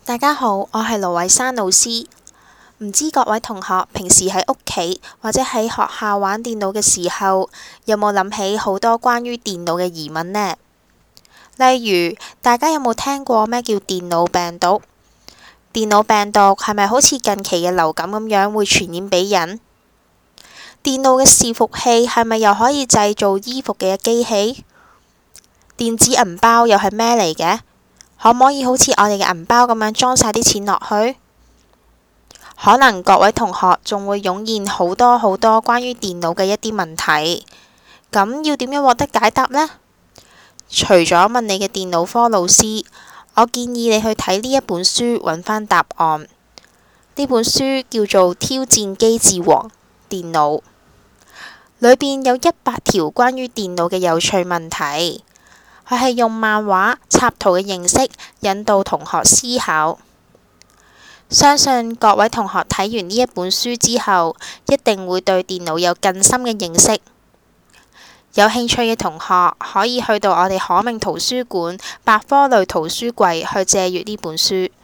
大家好，我係盧偉珊老師。唔知各位同學平時喺屋企或者喺學校玩電腦嘅時候，有冇諗起好多關於電腦嘅疑問呢？例如，大家有冇聽過咩叫電腦病毒？電腦病毒係咪好似近期嘅流感咁樣會傳染俾人？電腦嘅伺服器係咪又可以製造衣服嘅機器？電子銀包又係咩嚟嘅？可唔可以好似我哋嘅銀包咁樣裝晒啲錢落去？可能各位同學仲會湧現好多好多關於電腦嘅一啲問題，咁要點樣獲得解答呢？除咗問你嘅電腦科老師，我建議你去睇呢一本書揾返答案。呢本書叫做《挑戰機智王：電腦》，裏邊有100條關於電腦嘅有趣問題。佢係用漫畫插圖嘅形式引導同學思考。相信各位同學睇完呢一本書之後，一定會對電腦有更深嘅認識。有興趣嘅同學可以去到我哋可名圖書館百科類圖書櫃去借閱呢本書。